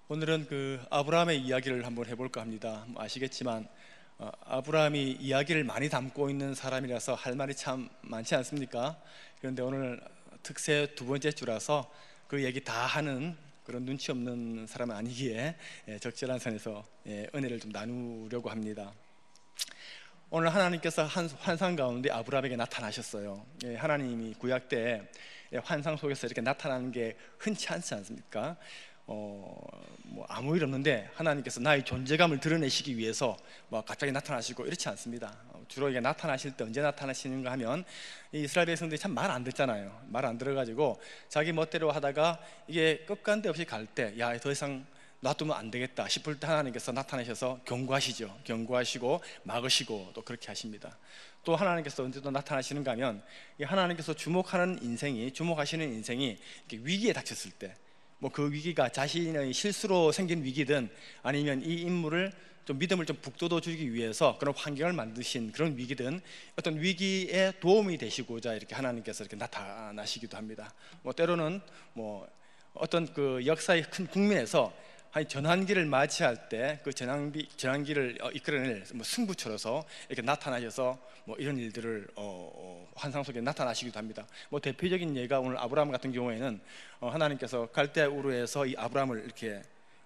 오늘은 그 아브라함의 이야기를 한번 해볼까 합니다. 아시겠지만 아브라함이 이야기를 많이 담고 있는 사람이라서 할 말이 참 많지 않습니까? 그런데 오늘 특세 두 번째 주라서 그 얘기 다 하는 그런 눈치 없는 사람은 아니기에 적절한 선에서 은혜를 좀 나누려고 합니다. 오늘 하나님께서 한 환상 가운데 아브라함에게 나타나셨어요. 하나님이 구약 때 환상 속에서 이렇게 나타나는 게 흔치 않지 않습니까? 뭐 아무 일 없는데 하나님께서 나의 존재감을 드러내시기 위해서 뭐 갑자기 나타나시고 이렇지 않습니다. 주로 이게 나타나실 때 언제 나타나시는가 하면 이 이스라엘 백성들이 참 말 안 듣잖아요. 말 안 들어가지고 자기 멋대로 하다가 이게 끝간데 없이 갈 때 야 더 이상 놔두면 안 되겠다 싶을 때 하나님께서 나타나셔서 경고하시죠. 경고하시고 막으시고 또 그렇게 하십니다. 또 하나님께서 언제 또 나타나시는가 하면 하나님께서 주목하시는 인생이 이렇게 위기에 닥쳤을 때, 뭐 그 위기가 자신의 실수로 생긴 위기든 아니면 이 인물을 좀 믿음을 좀 북돋워 주기 위해서 그런 환경을 만드신 그런 위기든 어떤 위기에 도움이 되시고자 이렇게 하나님께서 이렇게 나타나시기도 합니다. 뭐 때로는 뭐 어떤 그 역사의 큰 국면에서 한 전환기를 맞이할 때 그 전환기를 이끌어낼 뭐 승부처로서 이렇게 나타나셔서 뭐 이런 일들을 환상 속에 나타나시기도 합니다. 뭐 대표적인 예가 오늘 아브라함 같은 경우에는 하나님께서 갈대 우르에서 이 아브라함을 이렇게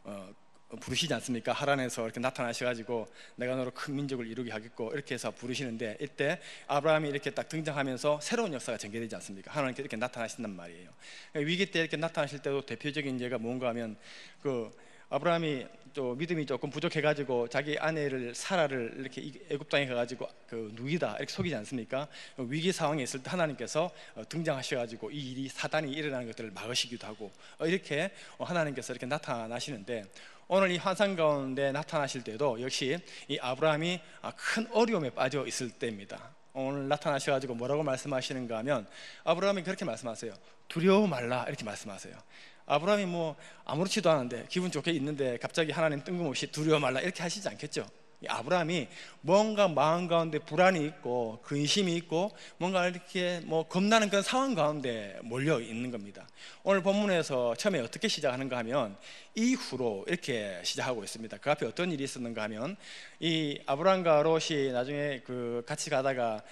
부르시지 않습니까? 하란에서 이렇게 나타나셔가지고 내가 너로 큰 민족을 이루게 하겠고 이렇게 해서 부르시는데, 이때 아브라함이 이렇게 딱 등장하면서 새로운 역사가 전개되지 않습니까? 하나님께서 이렇게 나타나신단 말이에요. 위기 때 이렇게 나타나실 때도 대표적인 예가 뭔가 하면 그 아브라함이 또 믿음이 조금 부족해가지고 자기 아내를 사라를 이렇게 애굽 땅에 가가지고 그 누이다 이렇게 속이지 않습니까? 위기 상황에 있을 때 하나님께서 등장하셔가지고 이 일이 사단이 일어나는 것들을 막으시기도 하고 이렇게 하나님께서 이렇게 나타나시는데, 오늘 이 환상 가운데 나타나실 때도 역시 이 아브라함이 큰 어려움에 빠져 있을 때입니다. 오늘 나타나셔가지고 뭐라고 말씀하시는가 하면 아브라함이 그렇게 말씀하세요. 두려워 말라 이렇게 말씀하세요. 아브라함이 뭐 아무렇지도 않은데 기분 좋게 있는데 갑자기 하나님 뜬금없이 두려워 말라 이렇게 하시지 않겠죠? 아브라함이 뭔가 마음 가운데 불안이 있고 근심이 있고 뭔가 이렇게 뭐 겁나는 그런 상황 가운데 몰려 있는 겁니다. 오늘 본문에서 처음에 어떻게 시작하는가 하면 이후로 이렇게 시작하고 있습니다. 그 앞에 어떤 일이 있었는가 하면 이 아브라함과 롯이 나중에 그 같이 가다가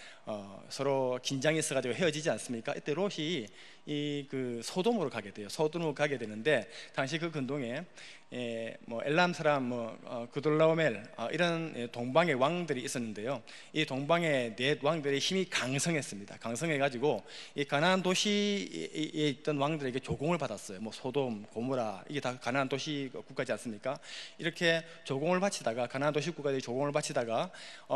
서로 긴장이 있어가지고 헤어지지 않습니까? 이때 롯이 이 그 소돔으로 가게 돼요. 소돔으로 가게 되는데 당시 그 근동에 뭐 엘람 사람 그돌라오멜 이런 동방의 왕들이 있었는데요. 이 동방의 네 왕들의 힘이 강성했습니다. 강성해가지고 이 가나안 도시에 있던 왕들에게 조공을 받았어요. 뭐 소돔, 고모라 이게 다 가나안 도시 국가지 않습니까? 이렇게 조공을 바치다가 가나안 도시 국가들이 조공을 바치다가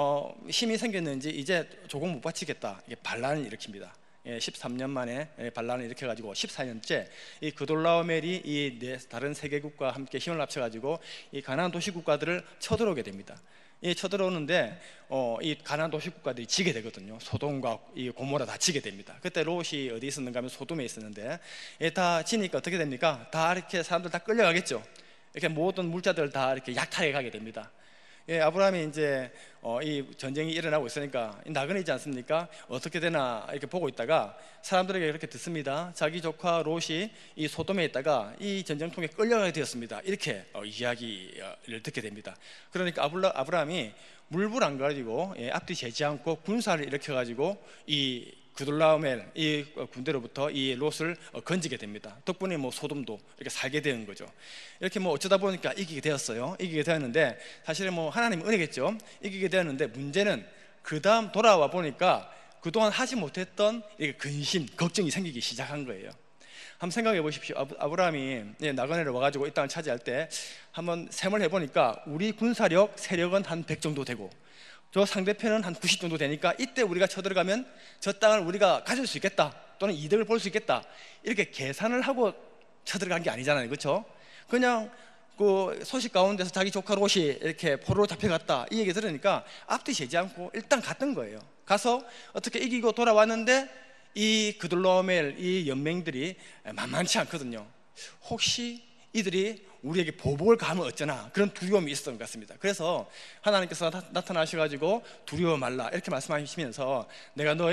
힘이 생겼는지 이제 조공 못 바치겠다 이게 반란을 일으킵니다. 13년 만에 반란을 일으켜가지고 14년째 이 그돌라오멜이 이 다른 세계국과 함께 힘을 합쳐가지고 이 가나안 도시 국가들을 쳐들어오게 됩니다. 쳐들어오는데 이 가나안 도시 국가들이 지게 되거든요. 소돔과 이 고모라 다 지게 됩니다. 그때 롯이 어디 있었는가 하면 소돔에 있었는데 다 지니까 어떻게 됩니까? 다 이렇게 사람들 다 끌려가겠죠. 이렇게 모든 물자들 다 이렇게 약탈해 가게 됩니다. 아브라함이 이제 이 전쟁이 일어나고 있으니까 나그네이지 않습니까? 어떻게 되나 이렇게 보고 있다가 사람들에게 이렇게 듣습니다. 자기 조카 롯이 이 소돔에 있다가 이 전쟁통에 끌려가게 되었습니다. 이렇게 이야기를 듣게 됩니다. 그러니까 아브라함이 물불 안 가지고 앞뒤 재지 않고 군사를 일으켜가지고 이 그돌라오멜 이 군대로부터 이 롯을 건지게 됩니다. 덕분에 뭐 소돔도 이렇게 살게 되는 거죠. 이렇게 뭐 어쩌다 보니까 이기게 되었어요. 이기게 되었는데 사실은 뭐 하나님 은혜겠죠. 이기게 되었는데 문제는 그 다음 돌아와 보니까 그동안 하지 못했던 이렇게 근심, 걱정이 생기기 시작한 거예요. 한번 생각해 보십시오. 아브라함이 나그네를 와가지고 이 땅을 차지할 때 한번 셈을 해보니까 우리 군사력, 세력은 한 100 정도 되고 저 상대편은 한 90 정도 되니까 이때 우리가 쳐들어가면 저 땅을 우리가 가질 수 있겠다 또는 이득을 볼 수 있겠다 이렇게 계산을 하고 쳐들어간 게 아니잖아요. 그렇죠? 그냥 그 소식 가운데서 자기 조카 롯이 이렇게 포로로 잡혀갔다 이 얘기 들으니까 앞뒤 재지 않고 일단 갔던 거예요. 가서 어떻게 이기고 돌아왔는데 이 그돌라오멜 이 연맹들이 만만치 않거든요. 혹시 이들이 우리에게 보복을 가하면 어쩌나 그런 두려움이 있었던 것 같습니다. 그래서 하나님께서 나타나셔가지고 두려워 말라 이렇게 말씀하시면서 내가 너의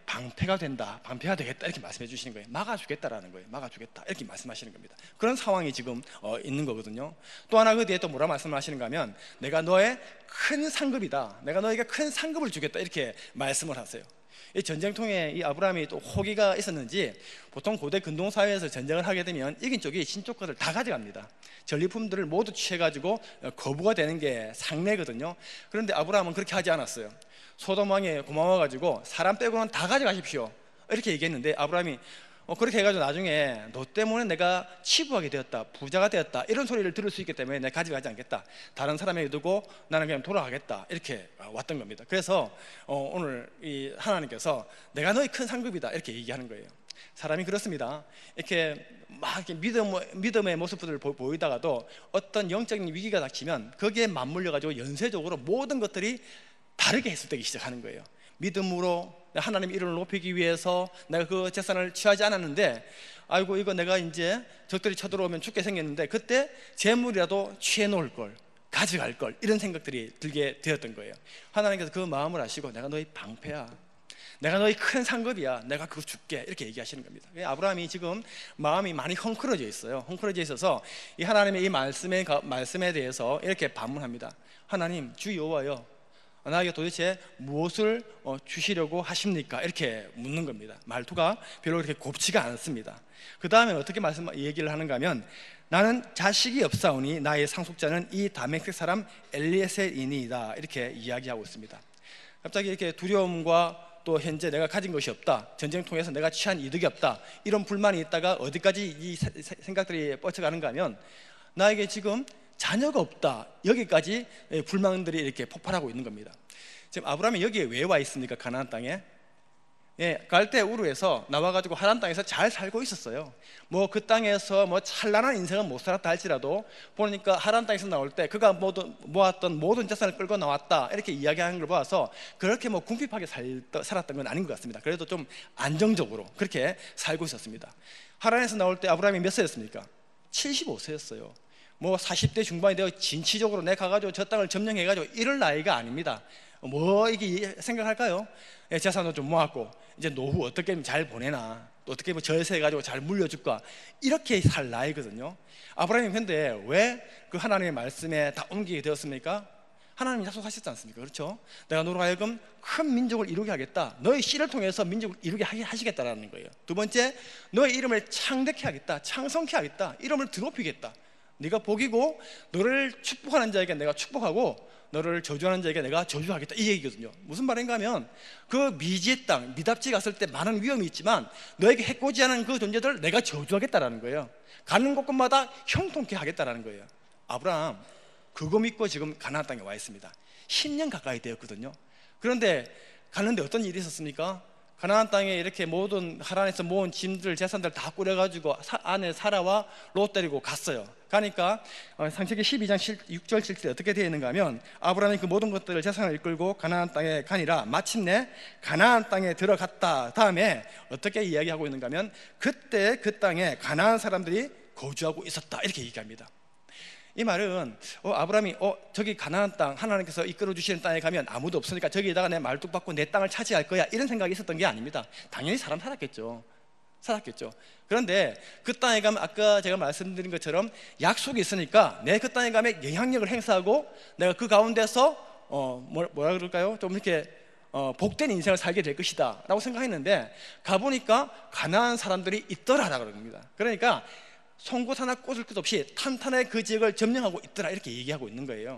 방패가 된다, 방패가 되겠다 이렇게 말씀해 주시는 거예요. 막아주겠다라는 거예요. 막아주겠다 이렇게 말씀하시는 겁니다. 그런 상황이 지금 있는 거거든요. 또 하나 그 뒤에 또 뭐라 말씀하시는가 하면 내가 너의 큰 상급이다, 내가 너에게 큰 상급을 주겠다 이렇게 말씀을 하세요. 이 전쟁통에 이 아브라함이 또 호기가 있었는지 보통 고대 근동사회에서 전쟁을 하게 되면 이긴 쪽이 진 쪽 것을 다 가져갑니다. 전리품들을 모두 취해가지고 거부가 되는 게 상례거든요. 그런데 아브라함은 그렇게 하지 않았어요. 소돔 왕이 고마워가지고 사람 빼고는 다 가져가십시오 이렇게 얘기했는데 아브라함이 그렇게 해가지고 나중에 너 때문에 내가 치부하게 되었다, 부자가 되었다 이런 소리를 들을 수 있기 때문에 내가 가져가지 않겠다, 다른 사람에게 두고 나는 그냥 돌아가겠다 이렇게 왔던 겁니다. 그래서 오늘 이 하나님께서 내가 너의 큰 상급이다 이렇게 얘기하는 거예요. 사람이 그렇습니다. 이렇게 막 이렇게 믿음의 모습들을 보이다가도 어떤 영적인 위기가 닥치면 거기에 맞물려 가지고 연쇄적으로 모든 것들이 다르게 해석되기 시작하는 거예요. 믿음으로 하나님의 이름을 높이기 위해서 내가 그 재산을 취하지 않았는데 아이고 이거 내가 이제 적들이 쳐들어오면 죽게 생겼는데 그때 재물이라도 취해 놓을 걸, 가져갈 걸 이런 생각들이 들게 되었던 거예요. 하나님께서 그 마음을 아시고 내가 너희 방패야, 내가 너희 큰 상급이야, 내가 그거 줄게 이렇게 얘기하시는 겁니다. 아브라함이 지금 마음이 많이 헝클어져 있어요. 헝클어져 있어서 이 하나님의 이 말씀에 대해서 이렇게 반문합니다. 하나님, 주 여호와여, 나에게 도대체 무엇을 주시려고 하십니까? 이렇게 묻는 겁니다. 말투가 별로 그렇게 곱지가 않습니다. 그 다음에 어떻게 얘기를 하는가 하면 나는 자식이 없사오니 나의 상속자는 이 다메섹 사람 엘리에셀이니이다 이렇게 이야기하고 있습니다. 갑자기 이렇게 두려움과 또 현재 내가 가진 것이 없다, 전쟁 통해서 내가 취한 이득이 없다 이런 불만이 있다가 어디까지 이 생각들이 뻗쳐가는가 하면 나에게 지금 자녀가 없다, 여기까지 불만들이 이렇게 폭발하고 있는 겁니다. 지금 아브라함이 여기에 왜 와 있습니까? 가나안 땅에 갈대 우르에서 나와가지고 하란 땅에서 잘 살고 있었어요. 뭐 그 땅에서 뭐 찬란한 인생은 못 살았다 할지라도 보니까 하란 땅에서 나올 때 그가 모았던 모든 재산을 끌고 나왔다 이렇게 이야기하는 걸 봐서 그렇게 뭐 궁핍하게 살았던 건 아닌 것 같습니다. 그래도 좀 안정적으로 그렇게 살고 있었습니다. 하란에서 나올 때 아브라함이 몇 세였습니까? 75세였어요. 뭐 40대 중반이 되어 진취적으로 내 가가지고 저 땅을 점령해가지고 이럴 나이가 아닙니다. 뭐 이게 생각할까요? 재산도 좀 모았고 이제 노후 어떻게 잘 보내나, 또 어떻게 뭐 절세해가지고 잘 물려줄까 이렇게 살 나이거든요. 아브라함이 근데 왜 그 하나님의 말씀에 다 옮기게 되었습니까? 하나님이 약속하셨지 않습니까? 그렇죠? 내가 너로 하여금 큰 민족을 이루게 하겠다, 너의 씨를 통해서 민족을 이루게 하시겠다라는 거예요. 두 번째, 너의 이름을 창대케 하겠다, 창성케 하겠다, 이름을 드높이겠다. 네가 복이고 너를 축복하는 자에게 내가 축복하고 너를 저주하는 자에게 내가 저주하겠다 이 얘기거든요. 무슨 말인가 하면 그 미지의 땅 미답지 갔을 때 많은 위험이 있지만 너에게 해코지 않은 그 존재들을 내가 저주하겠다라는 거예요. 가는 곳곳마다 형통케 하겠다라는 거예요. 아브라함 그거 믿고 지금 가나안 땅에 와 있습니다. 10년 가까이 되었거든요. 그런데 가는데 어떤 일이 있었습니까? 가나안 땅에 이렇게 모든 하란에서 모은 짐들 재산들 다 꾸려가지고 아내 사라와 롯 데리고 갔어요. 가니까 창세기 12장 6절 7절에 어떻게 되어 있는가 하면 아브라함이 그 모든 것들을 재산을 이끌고 가나안 땅에 가니라 마침내 가나안 땅에 들어갔다. 다음에 어떻게 이야기하고 있는가 하면 그때 그 땅에 가나안 사람들이 거주하고 있었다 이렇게 얘기합니다. 이 말은 아브라함이 저기 가나안 땅 하나님께서 이끌어 주시는 땅에 가면 아무도 없으니까 저기에다가 내 말뚝 박고 내 땅을 차지할 거야 이런 생각이 있었던 게 아닙니다. 당연히 사람 살았겠죠. 그런데 그 땅에 가면 아까 제가 말씀드린 것처럼 약속이 있으니까 내 그 땅에 가면 영향력을 행사하고 내가 그 가운데서 뭐라 그럴까요? 좀 이렇게 복된 인생을 살게 될 것이다 라고 생각했는데 가보니까 가나안 사람들이 있더라라고 그럽니다. 그러니까 송곳 하나 꽂을 것 없이 탄탄하게 그 지역을 점령하고 있더라 이렇게 얘기하고 있는 거예요.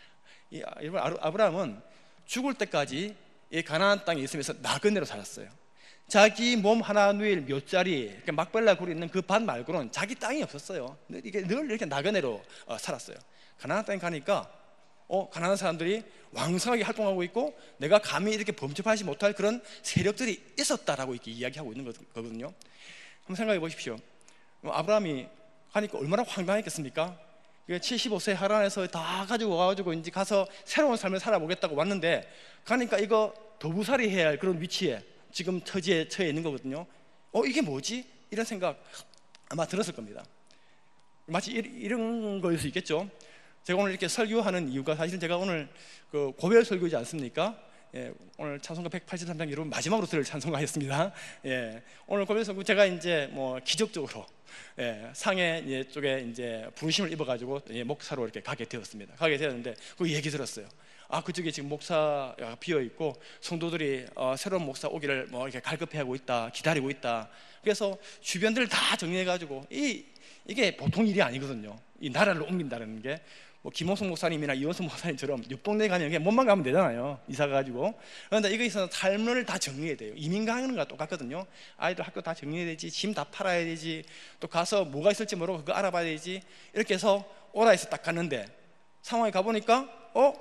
아브라함은 죽을 때까지 이 가나안 땅에 있으면서 나그네로 살았어요. 자기 몸 하나 누일 묘자리 막벨라 굴이 있는 그 밭 말고는 자기 땅이 없었어요. 이게 늘 이렇게 나그네로 살았어요. 가나안 땅에 가니까 가나안 사람들이 왕성하게 활동하고 있고 내가 감히 이렇게 범접하지 못할 그런 세력들이 있었다라고 이렇게 이야기하고 있는 거거든요. 한번 생각해 보십시오. 아브라함이 가니까 얼마나 황당했겠습니까? 75세 하란에서 다 가지고 와가지고 이제 가서 새로운 삶을 살아보겠다고 왔는데 가니까 이거 도부살이 해야 할 그런 위치에 지금 처지에 처해 있는 거거든요. 이게 뭐지? 이런 생각 아마 들었을 겁니다. 마치 이런 거일 수 있겠죠. 제가 오늘 이렇게 설교하는 이유가 사실은 제가 오늘 그 고별 설교지 않습니까? 예, 오늘 찬송가 183장 여러분 마지막으로 들을 찬송가였습니다. 예, 오늘 그래서 제가 이제 뭐 기적적으로 상해 쪽에 이제 부르심을 입어가지고 목사로 이렇게 가게 되었습니다. 가게 되었는데 그 얘기 들었어요. 그쪽에 지금 목사가 비어 있고 성도들이 새로운 목사 오기를 뭐 이렇게 갈급해하고 있다, 기다리고 있다. 그래서 주변들 다 정리해가지고 이게 보통 일이 아니거든요. 이 나라를 옮긴다는 게. 뭐 김호성 목사님이나 이원수 목사님처럼 옆 동네 가면 그냥 몸만 가면 되잖아요. 이사 가가지고. 그런데 이거 있어서 삶을 다 정리해야 돼요. 이민 가는 거랑 똑같거든요. 아이들 학교 다 정리해야 되지, 짐 다 팔아야 되지, 또 가서 뭐가 있을지 모르고 그거 알아봐야 되지. 이렇게 해서 오라 해서 딱 갔는데 상황에 가보니까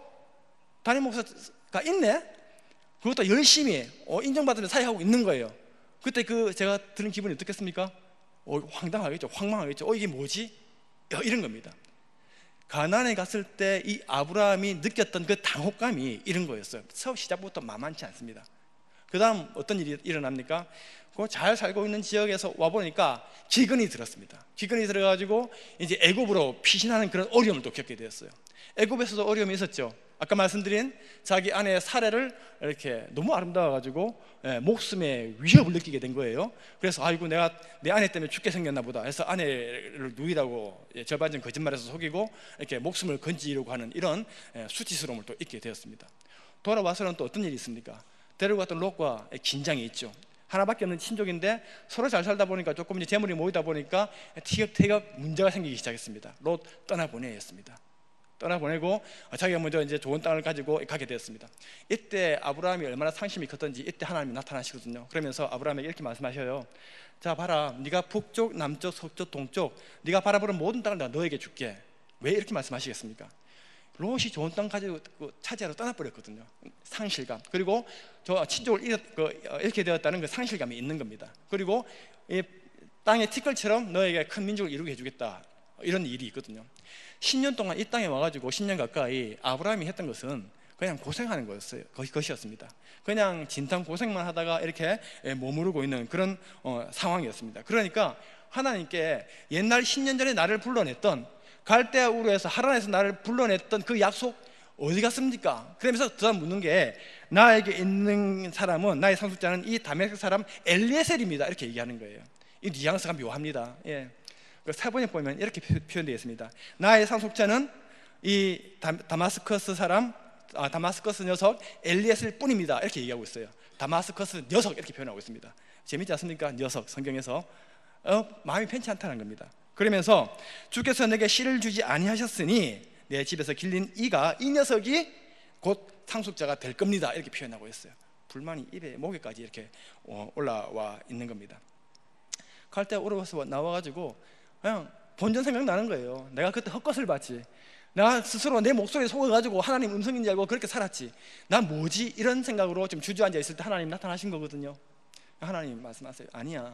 담임 목사가 있네. 그것도 열심히 인정받으면 사역하고 있는 거예요. 그때 제가 들은 기분이 어떻겠습니까? 황당하겠죠. 황망하겠죠. 이게 뭐지? 이런 겁니다. 가나안에 갔을 때 이 아브라함이 느꼈던 그 당혹감이 이런 거였어요. 처음 시작부터 만만치 않습니다. 그 다음 어떤 일이 일어납니까? 잘 살고 있는 지역에서 와보니까 기근이 들었습니다. 기근이 들어가지고 이제 애굽으로 피신하는 그런 어려움을 또 겪게 되었어요. 애굽에서도 어려움이 있었죠. 아까 말씀드린 자기 아내의 사례를 이렇게 너무 아름다워가지고 목숨의 위협을 느끼게 된 거예요. 그래서 아이고 내가 내 아내 때문에 죽게 생겼나 보다 해서 아내를 누이라고 절반전 거짓말해서 속이고 이렇게 목숨을 건지려고 하는 이런 수치스러움을 또 잊게 되었습니다. 돌아와서는 또 어떤 일이 있습니까? 데리고 갔던 롯과 긴장이 있죠. 하나밖에 없는 친족인데 서로 잘 살다 보니까 조금 이제 재물이 모이다 보니까 티격태격 문제가 생기기 시작했습니다. 롯 떠나보내야 했습니다. 떠나보내고 자기가 먼저 이제 좋은 땅을 가지고 가게 되었습니다. 이때 아브라함이 얼마나 상심이 컸던지 이때 하나님이 나타나시거든요. 그러면서 아브라함에게 이렇게 말씀하셔요. 자 봐라, 네가 북쪽, 남쪽, 서쪽, 동쪽 네가 바라보는 모든 땅을 내가 너에게 줄게. 왜 이렇게 말씀하시겠습니까? 롯이 좋은 땅 가지고 차지하러 떠나버렸거든요. 상실감, 그리고 저 친족을 잃게 되었다는 그 상실감이 있는 겁니다. 그리고 이 땅의 티끌처럼 너에게 큰 민족을 이루게 해주겠다, 이런 일이 있거든요. 10년 동안 이 땅에 와가지고 10년 가까이 아브라함이 했던 것은 그냥 고생하는 것이었습니다. 그냥 진탕 고생만 하다가 이렇게 머무르고 있는 그런 상황이었습니다. 그러니까 하나님께 옛날 10년 전에 나를 불러냈던 갈대아 우르에서 하란에서 나를 불러냈던 그 약속 어디 갔습니까? 그러면서 그 다음 묻는 게 나에게 있는 사람은, 나의 상속자는 이 다메섹 사람 엘리에셀입니다, 이렇게 얘기하는 거예요. 이 뉘앙스가 묘합니다. 사본에 보면 이렇게 표현되어 있습니다. 나의 상속자는 이 다마스커스 사람, 다마스커스 녀석 엘리에셀 뿐입니다, 이렇게 얘기하고 있어요. 다마스커스 녀석 이렇게 표현하고 있습니다. 재밌지 않습니까? 녀석, 성경에서 마음이 편치 않다는 겁니다. 그러면서 주께서 내게 씨를 주지 아니하셨으니 내 집에서 길린 이 녀석이 곧 상속자가 될 겁니다, 이렇게 표현하고 있어요. 불만이 입에 목에까지 이렇게 올라와 있는 겁니다. 갈대아 우르에서 나와가지고 그냥 본전 생각나는 거예요. 내가 그때 헛것을 봤지. 내가 스스로 내 목소리에 속아가지고 하나님 음성인지 알고 그렇게 살았지. 난 뭐지? 이런 생각으로 좀 주저앉아 있을 때 하나님 나타나신 거거든요. 하나님 말씀하세요. 아니야,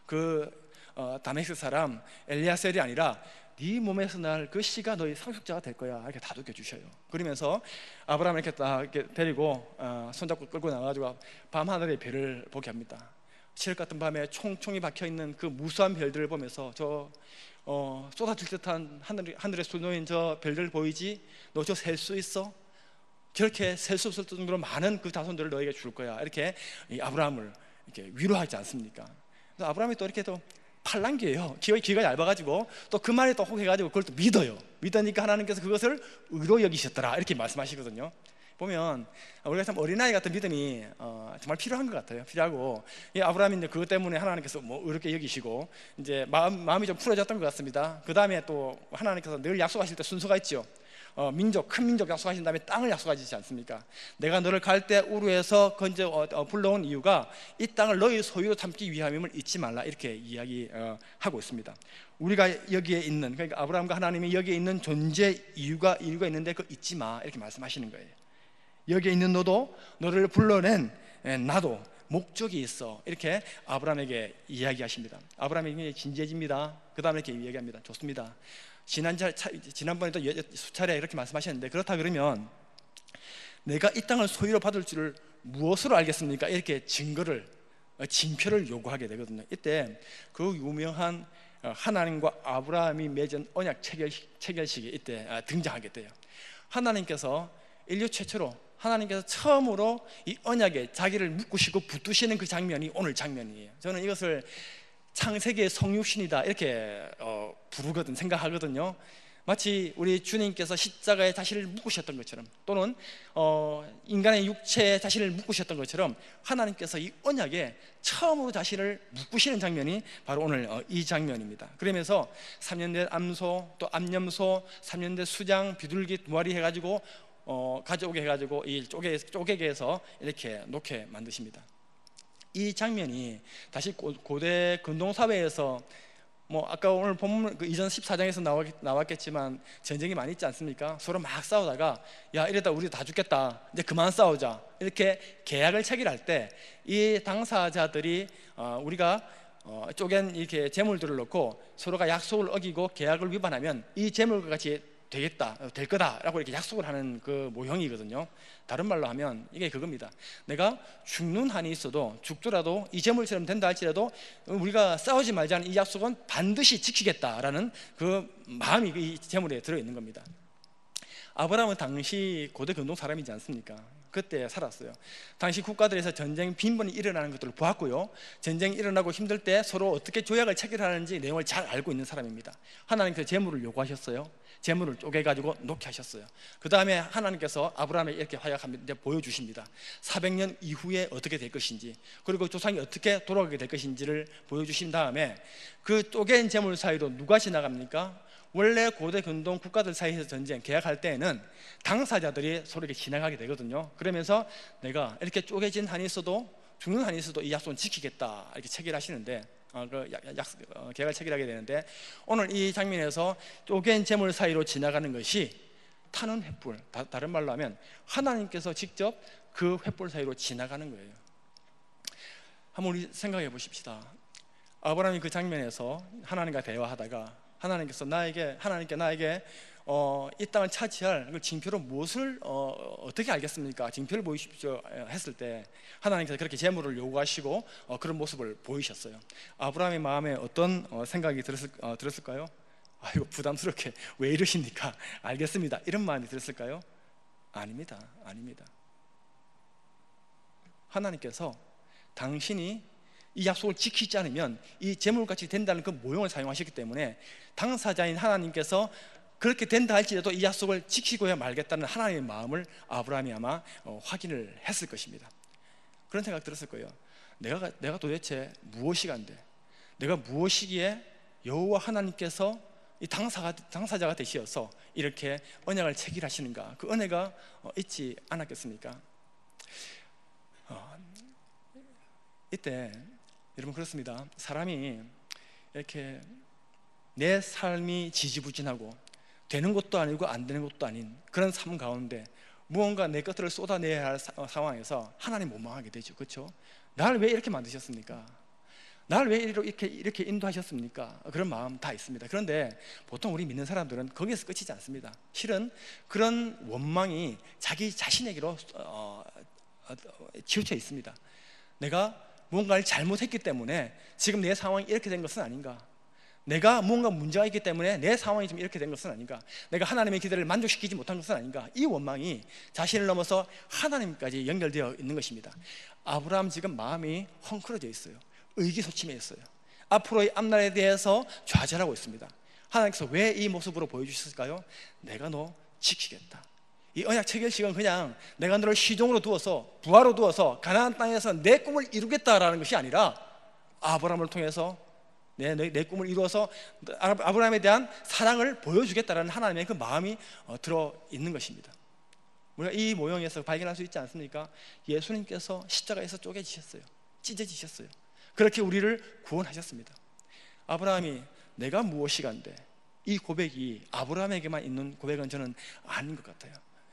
다메섹 사람 엘리야셀이 아니라 네 몸에서 날 그 씨가 너희 상속자가 될 거야, 이렇게 다독여 주셔요. 그러면서 아브라함을 이렇게 딱 이렇게 데리고 손잡고 끌고 나가지고 밤하늘의 별을 보게 합니다. 칠흑 같은 밤에 총총이 박혀있는 그 무수한 별들을 보면서 쏟아질 듯한 하늘에 쏟아놓인 저 별들 보이지? 너 저 셀 수 있어? 저렇게 셀 수 없을 정도로 많은 그 자손들을 너에게 줄 거야, 이렇게 아브라함을 이렇게 위로하지 않습니까? 아브라함이 또 이렇게 또 팔랑귀예요. 귀가 얇아가지고 또 그 말에 또 혹해가지고 그걸 또 믿어요. 믿으니까 하나님께서 그것을 의로 여기셨더라, 이렇게 말씀하시거든요. 보면 우리가 참 어린아이 같은 믿음이 정말 필요한 것 같아요. 필요하고, 이 아브라함이 이제 그것 때문에 하나님께서 의롭게 여기시고 이제 마음이 좀 풀어졌던 것 같습니다. 그 다음에 또 하나님께서 늘 약속하실 때 순서가 있죠. 큰 민족 약속하신 다음에 땅을 약속하시지 않습니까? 내가 너를 갈대아 우르에서 불러온 이유가 이 땅을 너희 소유로 삼기 위함임을 잊지 말라, 이렇게 이야기하고 있습니다. 우리가 여기에 있는, 그러니까 아브라함과 하나님이 여기에 있는 존재 이유가 있는데 그거 잊지 마, 이렇게 말씀하시는 거예요. 여기에 있는 너도, 너를 불러낸 나도 목적이 있어, 이렇게 아브라함에게 이야기하십니다. 아브라함이 진지해집니다. 그 다음에 이렇게 이야기합니다. 좋습니다. 지난번에도 수차례 이렇게 말씀하셨는데, 그렇다 그러면 내가 이 땅을 소유로 받을 줄을 무엇으로 알겠습니까? 이렇게 징표를 요구하게 되거든요. 이때 그 유명한 하나님과 아브라함이 맺은 언약 체결식이 이때 등장하게 돼요. 하나님께서 인류 최초로 하나님께서 처음으로 이 언약에 자기를 묶으시고 붙드시는 그 장면이 오늘 장면이에요. 저는 이것을 창세기의 성육신이다 이렇게 생각하거든요. 마치 우리 주님께서 십자가에 자신을 묶으셨던 것처럼, 또는 인간의 육체에 자신을 묶으셨던 것처럼 하나님께서 이 언약에 처음으로 자신을 묶으시는 장면이 바로 오늘 이 장면입니다. 그러면서 3년 된 암소, 또 암염소, 3년 된 수장, 비둘기 2마리 해가지고 가져오게 해가지고 이 쪼개게 해서 이렇게 놓게 만드십니다. 이 장면이 다시 고대 근동사회에서 아까 오늘 본문 이전 14장에서 나왔겠지만 전쟁이 많이 있지 않습니까? 서로 막 싸우다가 야, 이러다 우리 다 죽겠다, 이제 그만 싸우자, 이렇게 계약을 체결할 때 이 당사자들이 우리가 쪼갠 이렇게 재물들을 놓고 서로가 약속을 어기고 계약을 위반하면 이 재물과 같이 될 거다라고 이렇게 약속을 하는 그 모형이거든요. 다른 말로 하면 이게 그겁니다. 내가 죽는 한이 있어도 죽더라도 이 재물처럼 된다 할지라도 우리가 싸우지 말자는 이 약속은 반드시 지키겠다라는 그 마음이 이 재물에 들어있는 겁니다. 아브라함은 당시 고대 근동 사람이지 않습니까? 그때 살았어요. 당시 국가들에서 전쟁 빈번히 일어나는 것들을 보았고요, 전쟁이 일어나고 힘들 때 서로 어떻게 조약을 체결하는지 내용을 잘 알고 있는 사람입니다. 하나님께서 재물을 요구하셨어요. 재물을 쪼개가지고 놓게 하셨어요. 그 다음에 하나님께서 아브라함에게 이렇게 활약합니다. 보여주십니다. 400년 이후에 어떻게 될 것인지, 그리고 조상이 어떻게 돌아가게 될 것인지를 보여주신 다음에 그 쪼갠 재물 사이로 누가 지나갑니까? 원래 고대 근동 국가들 사이에서 전쟁 계약할 때에는 당사자들이 서로 이렇게 지나가게 되거든요. 그러면서 내가 이렇게 쪼개진 한이 있어도, 죽는 한이 있어도 이 약속은 지키겠다 이렇게 체결하시는데, 계약을 체결하게 되는데, 오늘 이 장면에서 쪼갠 재물 사이로 지나가는 것이 타는 횃불, 다른 말로 하면 하나님께서 직접 그 횃불 사이로 지나가는 거예요. 한번 우리 생각해 보십시다. 아브라함이 그 장면에서 하나님과 대화하다가 하나님께 나에게 이 땅을 차지할 그 징표로 무엇을 어떻게 알겠습니까? 징표를 보이십시오 했을 때 하나님께서 그렇게 재물을 요구하시고 그런 모습을 보이셨어요. 아브라함의 마음에 어떤 생각이 들었을까요? 이거 부담스럽게 왜 이러십니까? 알겠습니다, 이런 마음이 들었을까요? 아닙니다. 하나님께서 당신이 이 약속을 지키지 않으면 이 재물같이 된다는 그 모형을 사용하셨기 때문에 당사자인 하나님께서 그렇게 된다 할지라도 이 약속을 지키고야 말겠다는 하나님의 마음을 아브라함이 아마 확인을 했을 것입니다. 그런 생각 들었을 거예요. 내가 도대체 무엇이간데, 내가 무엇이기에 여호와 하나님께서 이 당사자가 되시어서 이렇게 언약을 체결하시는가? 그 은혜가 있지 않았겠습니까? 이때 여러분 그렇습니다. 사람이 이렇게 내 삶이 지지부진하고 되는 것도 아니고 안 되는 것도 아닌 그런 삶 가운데 무언가 내 것들을 쏟아내야 할 상황에서 하나님 원망하게 되죠. 그렇죠? 나를 왜 이렇게 만드셨습니까? 나를 왜 이렇게 인도하셨습니까? 그런 마음 다 있습니다. 그런데 보통 우리 믿는 사람들은 거기에서 끝이지 않습니다. 실은 그런 원망이 자기 자신에게로 치우쳐 있습니다. 내가 뭔가를 잘못했기 때문에 지금 내 상황이 이렇게 된 것은 아닌가? 내가 뭔가 문제가 있기 때문에 내 상황이 좀 이렇게 된 것은 아닌가? 내가 하나님의 기대를 만족시키지 못한 것은 아닌가? 이 원망이 자신을 넘어서 하나님까지 연결되어 있는 것입니다. 아브라함 지금 마음이 헝클어져 있어요. 의기소침해 있어요. 앞으로의 앞날에 대해서 좌절하고 있습니다. 하나님께서 왜 이 모습으로 보여주셨을까요? 내가 너 지키겠다. 이 언약 체결식은 그냥 내가 너를 시종으로 두어서, 부하로 두어서 가나안 땅에서 내 꿈을 이루겠다라는 것이 아니라 아브라함을 통해서 내 꿈을 이루어서 아브라함에 대한 사랑을 보여주겠다라는 하나님의 그 마음이 들어있는 것입니다. 우리가 이 모형에서 발견할 수 있지 않습니까? 예수님께서 십자가에서 쪼개지셨어요. 찢어지셨어요. 그렇게 우리를 구원하셨습니다. 아브라함이 내가 무엇이간데, 이 고백이 아브라함에게만 있는 고백은 저는 아닌 것 같아요.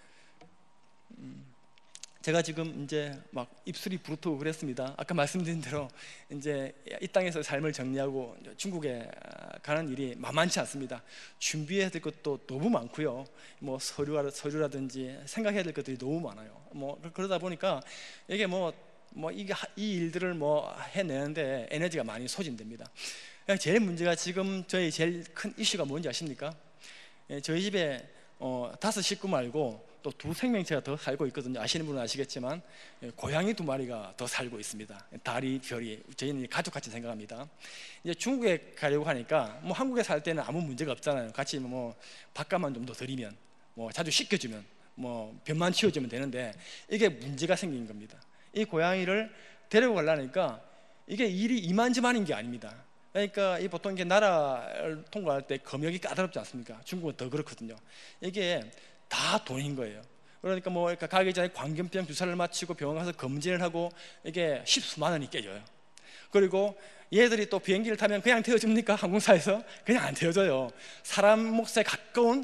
제가 지금 이제 막 입술이 부르트고 그랬습니다. 아까 말씀드린 대로 이제 이 땅에서 삶을 정리하고 중국에 가는 일이 만만치 않습니다. 준비해야 될 것도 너무 많고요. 뭐 서류라든지 생각해야 될 것들이 너무 많아요. 그러다 보니까 이게 이 일들을 해내는데 에너지가 많이 소진됩니다. 제일 문제가 지금 저희 제일 큰 이슈가 뭔지 아십니까? 저희 집에 5 식구 말고 또 또 두 생명체가 더 살고 있거든요. 아시는 분은 아시겠지만 고양이 두 마리가 더 살고 있습니다. 달이, 별이. 저희는 가족같이 생각합니다. 이제 중국에 가려고 하니까 뭐 한국에 살 때는 아무 문제가 없잖아요. 같이 뭐 밥값만 좀 더 드리면, 뭐 자주 씻겨주면, 뭐 변만 치워주면 되는데, 이게 문제가 생긴 겁니다. 이 고양이를 데리고 가려니까 이게 일이 이만저만인 게 아닙니다. 그러니까 이 보통 이게 나라를 통과할 때 검역이 까다롭지 않습니까? 중국은 더 그렇거든요. 이게 다 돈인 거예요. 그러니까 뭐 가기 전에 광견병 주사를 맞추고 병원 가서 검진을 하고 이게 십수만 원이 깨져요. 그리고 얘들이 또 비행기를 타면 그냥 태워줍니까? 항공사에서 그냥 안 태워줘요. 사람 몫에 가까운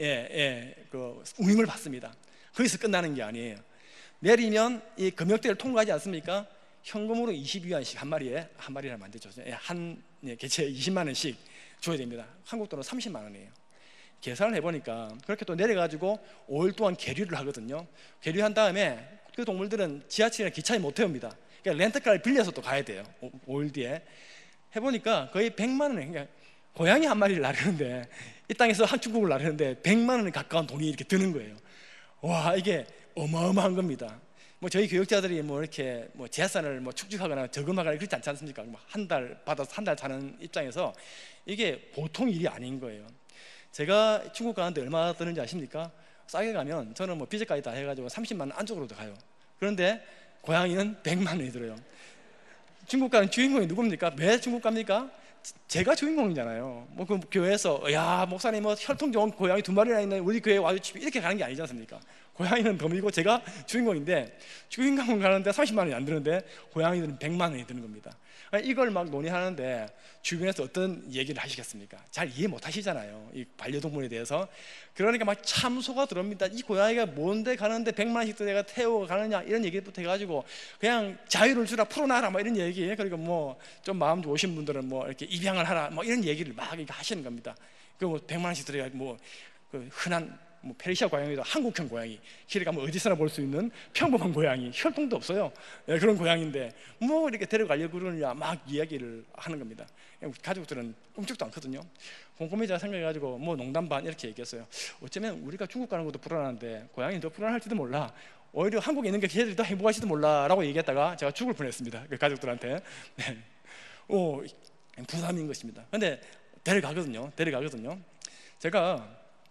그 운임을 받습니다. 거기서 끝나는 게 아니에요. 내리면 이 검역대를 통과하지 않습니까? 현금으로 22위안씩 한 마리를 만들죠. 한 개체에 20만 원씩 줘야 됩니다. 한국 돈으로 30만 원이에요. 계산을 해보니까 그렇게 또 내려가지고 5일 동안 계류를 하거든요. 계류한 다음에 그 동물들은 지하철이나 기차에 못 태웁니다. 그러니까 렌트카를 빌려서 또 가야 돼요. 5일 뒤에 해보니까 거의 100만 원. 그러니까 고양이 한 마리를 나르는데, 이 땅에서 한 중국을 나르는데 100만 원에 가까운 돈이 이렇게 드는 거예요. 와, 이게 어마어마한 겁니다. 뭐 저희 교육자들이 뭐 이렇게 뭐 재산을 뭐 축적하거나 저금하거나 그렇지 않지 않습니까? 뭐 한 달 받아서 한 달 사는 입장에서 이게 보통 일이 아닌 거예요. 제가 중국 가는데 얼마 드는지 아십니까? 싸게 가면 저는 뭐 비제까지 다 해가지고 30만 원 안쪽으로도 가요. 그런데 고양이는 100만 원이 들어요. 중국 가는 주인공이 누굽니까? 왜 중국 갑니까? 제가 주인공이잖아요. 뭐 그 교회에서 야 목사님 뭐 혈통 좋은 고양이 두 마리나 있는 우리 교회에 와주시면 이렇게 가는 게 아니지 않습니까? 고양이는 덤이고 제가 주인공인데, 주인공은 가는데 30만 원이 안 드는데 고양이들은 100만 원이 드는 겁니다. 이걸 막 논의하는데 주변에서 어떤 얘기를 하시겠습니까? 잘 이해 못 하시잖아요, 이 반려동물에 대해서. 그러니까 막 참소가 들어옵니다. 이 고양이가 뭔데 가는데 100만 원씩 내가 태워 가느냐, 이런 얘기부터 해가지고 그냥 자유를 주라, 풀어놔라, 뭐 이런 얘기. 그리고 뭐 좀 마음 좋으신 분들은 뭐 이렇게 입양을 하라, 뭐 이런 얘기를 막 하시는 겁니다. 그 뭐 100만 원씩 들어가 뭐 그 흔한 뭐 페르시아 고양이도 한국형 고양이, 길에 가면 어디서나 볼 수 있는 평범한 고양이, 혈통도 없어요. 그런 고양이인데 뭐 이렇게 데려가려고 그러느냐 막 이야기를 하는 겁니다. 가족들은 꿈쩍도 않거든요. 곰곰이 생각해가지고 뭐 농담 반 이렇게 얘기했어요. 어쩌면 우리가 중국 가는 것도 불안한데 고양이 더 불안할지도 몰라, 오히려 한국에 있는 게 걔들이 더 행복할지도 몰라 라고 얘기했다가 제가 죽을 뻔했습니다, 그 가족들한테. 네. 부담인 것입니다. 근데 데려가거든요. 제가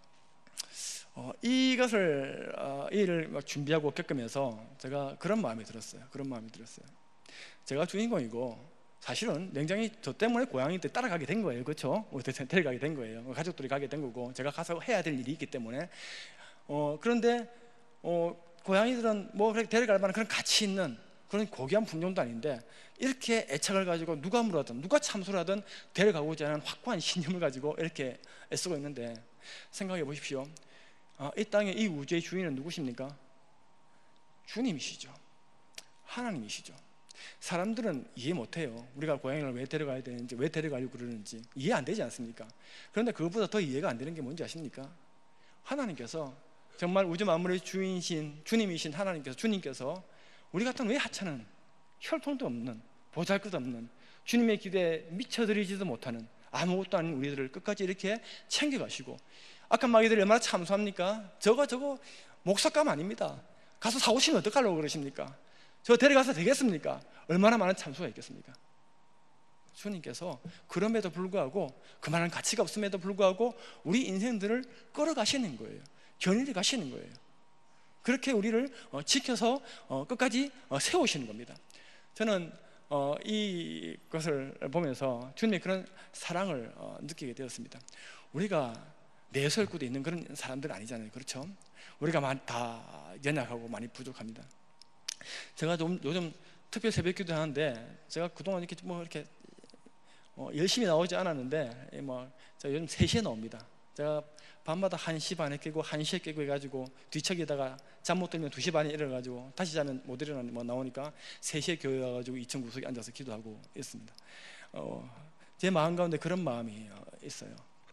이것을 일을 막 준비하고 겪으면서 제가 그런 마음이 들었어요. 제가 주인공이고 사실은 냉장히 저 때문에 고양이들 따라가게 된 거예요. 그렇죠? 데려가게 된 거예요. 가족들이 가게 된 거고 제가 가서 해야 될 일이 있기 때문에. 그런데 고양이들은 뭐 그렇게 데려갈 만한 그런 가치 있는 그런 고귀한 품종도 아닌데 이렇게 애착을 가지고 누가 물어든 누가 참소를 하든 데려가고자 하는 확고한 신념을 가지고 이렇게 애쓰고 있는데, 생각해 보십시오. 이 땅의 이 우주의 주인은 누구십니까? 주님이시죠. 하나님이시죠. 사람들은 이해 못해요. 우리가 고양이를 왜 데려가야 되는지, 왜 데려가려고 그러는지 이해 안 되지 않습니까? 그런데 그것보다 더 이해가 안 되는 게 뭔지 아십니까? 하나님께서, 정말 우주 만물의 주인이신 주님이신 하나님께서, 주님께서 우리 같은 왜 하찮은, 혈통도 없는, 보잘것없는, 주님의 기대에 미쳐드리지도 못하는 아무것도 아닌 우리들을 끝까지 이렇게 챙겨가시고, 아까 마귀들이 얼마나 참소합니까? 저거 목석감 아닙니다. 가서 사오시면 어떡하려고 그러십니까? 저 데려가서 되겠습니까? 얼마나 많은 참소가 있겠습니까? 주님께서 그럼에도 불구하고, 그만한 가치가 없음에도 불구하고 우리 인생들을 끌어가시는 거예요. 견인해 가시는 거예요. 그렇게 우리를 지켜서 끝까지 세우시는 겁니다. 저는 이것을 보면서 주님의 그런 사랑을 느끼게 되었습니다. 우리가 내설구도 있는 그런 사람들은 아니잖아요. 그렇죠? 우리가 다 연약하고 많이 부족합니다. 제가 요즘 특별 새벽기도 하는데, 제가 그동안 이렇게 뭐 이렇게 열심히 나오지 않았는데 제가 요즘 3시에 나옵니다. 제가 밤마다 1시 반에 깨고 1시에 깨고 해가지고 뒤척이다가 잠 못 들면 2시 반에 일어나가지고 다시 자면 못 일어나면 나오니까 3시에 교회 와가지고 2층 구석에 앉아서 기도하고 있습니다. 제 마음 가운데 그런 마음이 있어요.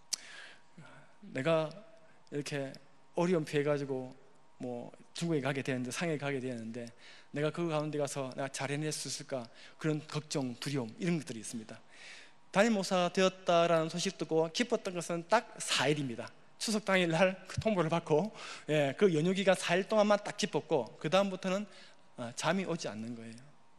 내가 이렇게 어려움 피해가지고 뭐 중국에 가게 되는데, 상해에 가게 되는데 내가 그 가운데 가서 내가 잘 해낼 수 있을까, 그런 걱정, 두려움, 이런 것들이 있습니다. 담임 목사 되었다라는 소식 듣고 기뻤던 것은 딱 4일입니다. 추석 당일 날 그 통보를 받고, 그 연휴 기간 4일 동안만 딱 짚었고 그 다음부터는 잠이 오지 않는 거예요.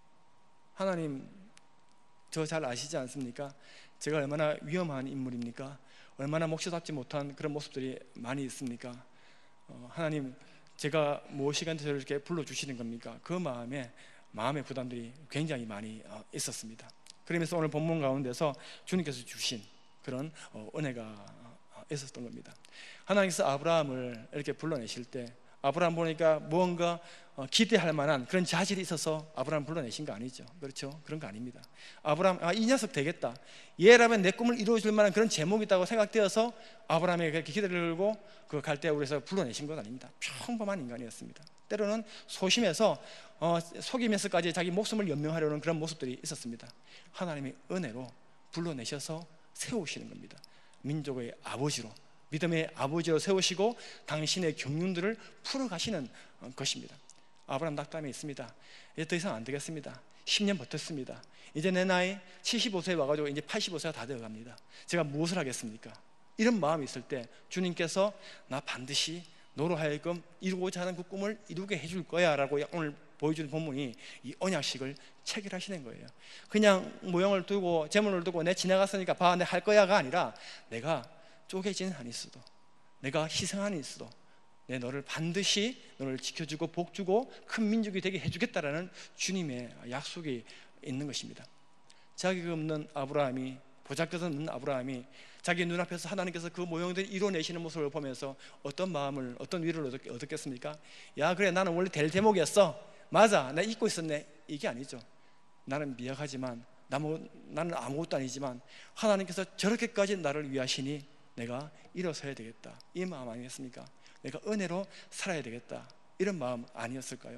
하나님, 저 잘 아시지 않습니까? 제가 얼마나 위험한 인물입니까? 얼마나 몫이답지 못한 그런 모습들이 많이 있습니까? 하나님, 제가 무엇이간에 저를 이렇게 불러주시는 겁니까? 그 마음의 부담들이 굉장히 많이 있었습니다. 그러면서 오늘 본문 가운데서 주님께서 주신 그런 은혜가 있었던 겁니다. 하나님께서 아브라함을 이렇게 불러내실 때, 아브라함 보니까 무언가 기대할 만한 그런 자질이 있어서 아브라함 불러내신 거 아니죠. 그렇죠? 그런 거 아닙니다. 아브라함, 이 녀석 되겠다, 얘라면 내 꿈을 이루어줄 만한 그런 제목이 있다고 생각되어서 아브라함에게 그렇게 기대를 걸고 그 갈대아우르에서 불러내신 건 아닙니다. 평범한 인간이었습니다. 때로는 소심해서 속이면서까지 자기 목숨을 연명하려는 그런 모습들이 있었습니다. 하나님의 은혜로 불러내셔서 세우시는 겁니다. 민족의 아버지로, 믿음의 아버지로 세우시고 당신의 경륜들을 풀어가시는 것입니다. 아브라함 낙담에 있습니다. 이제 더 이상 안 되겠습니다. 10년 버텼습니다. 이제 내 나이 75세에 와가지고 이제 85세가 다 되어갑니다. 제가 무엇을 하겠습니까? 이런 마음이 있을 때 주님께서 나 반드시 너로 하여금 이루고자 하는 그 꿈을 이루게 해줄 거야 라고 오늘 보여주는 본문이 이 언약식을 체결하시는 거예요. 그냥 모형을 두고 제물을 두고 내 지나갔으니까 봐, 내 할 거야가 아니라, 내가 쪼개진 한이 있어도, 내가 희생한이 있어도 내 너를 반드시 너를 지켜주고 복주고 큰 민족이 되게 해주겠다라는 주님의 약속이 있는 것입니다. 자격이 없는 아브라함이, 보잘것없는 아브라함이 자기 눈앞에서 하나님께서 그 모형들을 이뤄내시는 모습을 보면서 어떤 마음을, 어떤 위로를 얻었겠습니까? 야, 그래, 나는 원래 될 제목이었어, 맞아, 나 잊고 있었네, 이게 아니죠. 나는 미약하지만, 나는 아무것도 아니지만 하나님께서 저렇게까지 나를 위하시니 내가 일어서야 되겠다, 이 마음 아니겠습니까? 내가 은혜로 살아야 되겠다, 이런 마음 아니었을까요?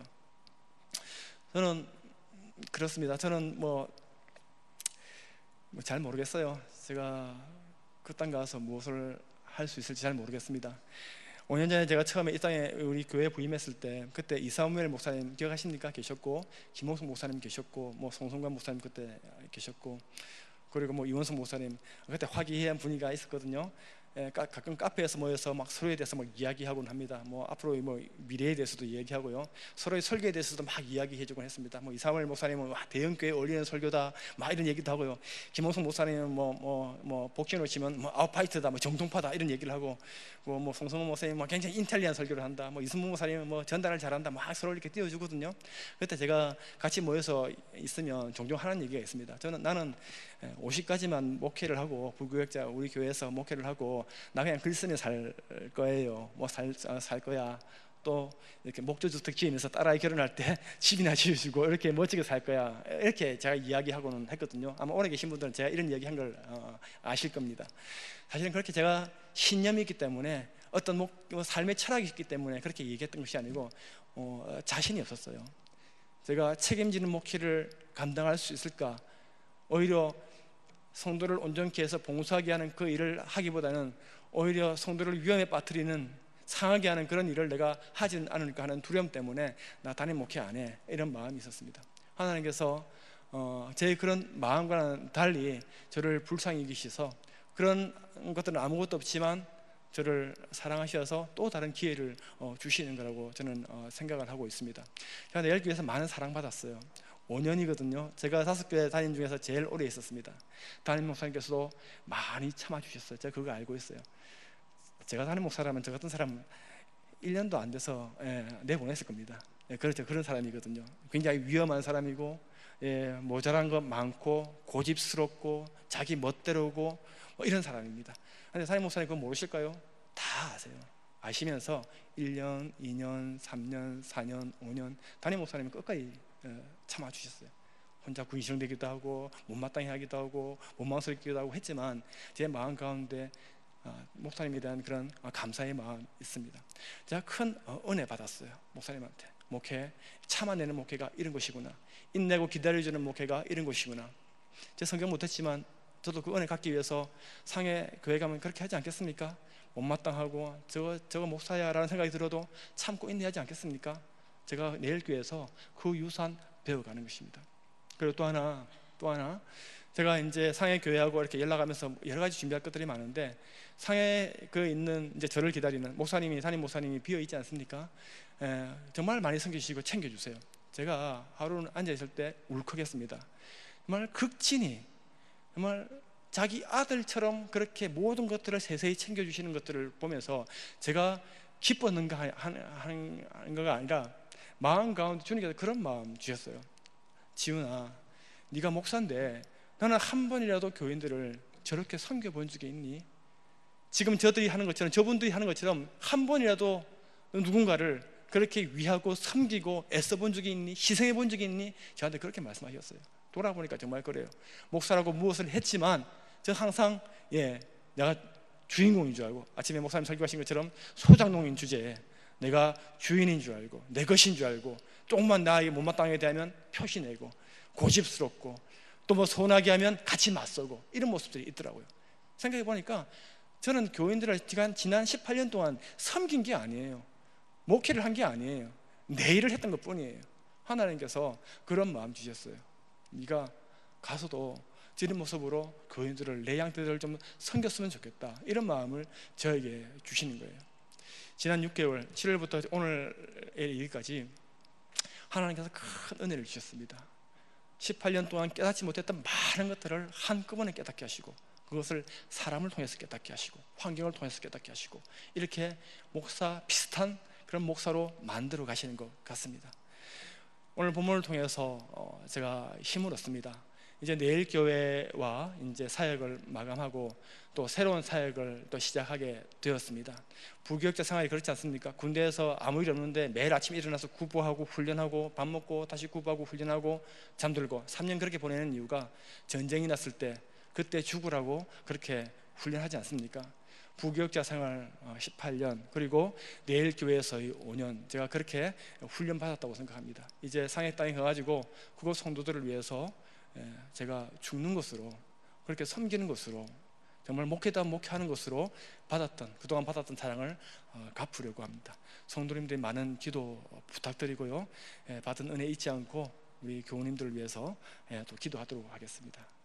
저는 그렇습니다. 저는 잘 모르겠어요. 제가 그 땅 가서 무엇을 할 수 있을지 잘 모르겠습니다. 5년 전에 제가 처음에 이 땅에 우리 교회에 부임했을 때, 그때 이사무엘 목사님 기억하십니까? 계셨고, 김홍숙 목사님 계셨고, 송성관 목사님 그때 계셨고, 그리고 이원석 목사님, 그때 화기애애한 분위기가 있었거든요. 가끔 카페에서 모여서 막 서로에 대해서 이야기하곤 합니다. 앞으로 미래에 대해서도 이야기하고요, 서로의 설교에 대해서도 막 이야기해주곤 했습니다. 이사무엘 목사님은 대형교회 어울리는 설교다, 막 이런 얘기도 하고요. 김홍석 목사님은 복싱으로 치면 아웃파이트다, 정통파다, 이런 얘기를 하고, 송성원 목사님은 굉장히 인텔리한 설교를 한다, 이승문 목사님은 전달을 잘한다, 막 서로 이렇게 띄워주거든요. 그때 제가 같이 모여서 있으면 종종 하는 얘기가 있습니다. 나는 50까지만 목회를 하고, 불교역자 우리 교회에서 목회를 하고, 나 그냥 글 쓰며 살 거예요. 살 거야. 또 이렇게 목조주택 지으면서 딸아이 결혼할 때 집이나 지어주고 이렇게 멋지게 살 거야, 이렇게 제가 이야기하고는 했거든요. 아마 오래 계신 분들은 제가 이런 이야기 한 걸 아실 겁니다. 사실은 그렇게 제가 신념이 있기 때문에, 어떤 삶의 철학이 있기 때문에 그렇게 얘기했던 것이 아니고, 자신이 없었어요. 제가 책임지는 목회를 감당할 수 있을까, 오히려 성도를 온전케 해서 봉사하게 하는 그 일을 하기보다는 오히려 성도를 위험에 빠뜨리는, 상하게 하는 그런 일을 내가 하지는 않을까 하는 두려움 때문에 나 담임 목회 안 해, 이런 마음이 있었습니다. 하나님께서 제 그런 마음과는 달리 저를 불쌍히 여기셔서, 그런 것들은 아무것도 없지만 저를 사랑하셔서 또 다른 기회를 주시는 거라고 저는 생각을 하고 있습니다. 제가 내일 교회에서 많은 사랑받았어요. 5년이거든요. 제가 5교회 다닌 중에서 제일 오래 있었습니다. 담임 목사님께서도 많이 참아주셨어요. 제가 그거 알고 있어요. 제가 담임 목사라면 저 같은 사람 1년도 안 돼서 내보냈을 겁니다. 그렇죠. 그런 사람이거든요. 굉장히 위험한 사람이고, 모자란 것 많고, 고집스럽고, 자기 멋대로고, 이런 사람입니다. 그런데 담임 목사님 그거 모르실까요? 다 아세요. 아시면서 1년, 2년, 3년, 4년, 5년 담임 목사님이 끝까지 참아주셨어요. 혼자 근심되기도 하고, 못마땅해 하기도 하고, 원망스럽기도 하고 했지만 제 마음 가운데 목사님에 대한 그런 감사의 마음이 있습니다. 제가 큰 은혜 받았어요. 목사님한테. 목회, 참아내는 목회가 이런 것이구나, 인내고 기다려주는 목회가 이런 것이구나. 제 성경 못했지만 저도 그 은혜 갖기 위해서 상해 교회 가면 그렇게 하지 않겠습니까? 못마땅하고 저거 목사야 라는 생각이 들어도 참고 인내하지 않겠습니까? 제가 내일 교회에서 그 유산 배워가는 것입니다. 그리고 또 하나 제가 이제 상해 교회하고 이렇게 연락하면서 여러 가지 준비할 것들이 많은데, 상해 있는 이제 저를 기다리는 목사님이, 담임 목사님이 비어 있지 않습니까? 정말 많이 섬기시고 챙겨주세요. 제가 하루는 앉아 있을 때 울컥했습니다. 정말 극진히, 정말 자기 아들처럼 그렇게 모든 것들을 세세히 챙겨주시는 것들을 보면서 제가 기뻤는가 하는 거가 아니라 마음 가운데 주님께서 그런 마음 주셨어요. 지훈아, 네가 목사인데 너는 한 번이라도 교인들을 저렇게 섬겨본 적이 있니? 지금 저들이 하는 것처럼, 저분들이 하는 것처럼 한 번이라도 누군가를 그렇게 위하고 섬기고 애써본 적이 있니? 희생해 본 적이 있니? 저한테 그렇게 말씀하셨어요. 돌아보니까 정말 그래요. 목사라고 무엇을 했지만 저 항상 내가 주인공인 줄 알고, 아침에 목사님 설교하신 것처럼 소장농인 주제에 내가 주인인 줄 알고 내 것인 줄 알고, 조금만 나에게 못마땅하게 대하면 표시내고 고집스럽고, 또 뭐 서운하게 하면 같이 맞서고, 이런 모습들이 있더라고요. 생각해 보니까 저는 교인들을 지난 18년 동안 섬긴 게 아니에요. 목회를 한 게 아니에요. 내 일을 했던 것 뿐이에요. 하나님께서 그런 마음 주셨어요. 네가 가서도 저런 모습으로 교인들을, 내 양떼들을 좀 섬겼으면 좋겠다, 이런 마음을 저에게 주시는 거예요. 지난 6개월 7월부터 오늘의 일까지 하나님께서 큰 은혜를 주셨습니다. 18년 동안 깨닫지 못했던 많은 것들을 한꺼번에 깨닫게 하시고, 그것을 사람을 통해서 깨닫게 하시고, 환경을 통해서 깨닫게 하시고, 이렇게 목사 비슷한 그런 목사로 만들어 가시는 것 같습니다. 오늘 본문을 통해서 제가 힘을 얻습니다. 이제 내일 교회와 이제 사역을 마감하고 또 새로운 사역을 또 시작하게 되었습니다. 부교육자 생활이 그렇지 않습니까? 군대에서 아무 일 없는데 매일 아침 일어나서 구보하고 훈련하고, 밥 먹고 다시 구보하고 훈련하고 잠들고, 3년 그렇게 보내는 이유가 전쟁이 났을 때 그때 죽으라고 그렇게 훈련하지 않습니까? 부교육자 생활 18년, 그리고 내일 교회에서의 5년, 제가 그렇게 훈련 받았다고 생각합니다. 이제 상해 땅에 가가지고 그곳 성도들을 위해서 제가 죽는 것으로, 그렇게 섬기는 것으로, 정말 목회다 목회하는 것으로 그동안 받았던 사랑을 갚으려고 합니다. 성도님들이 많은 기도 부탁드리고요, 받은 은혜 잊지 않고 우리 교우님들을 위해서 또 기도하도록 하겠습니다.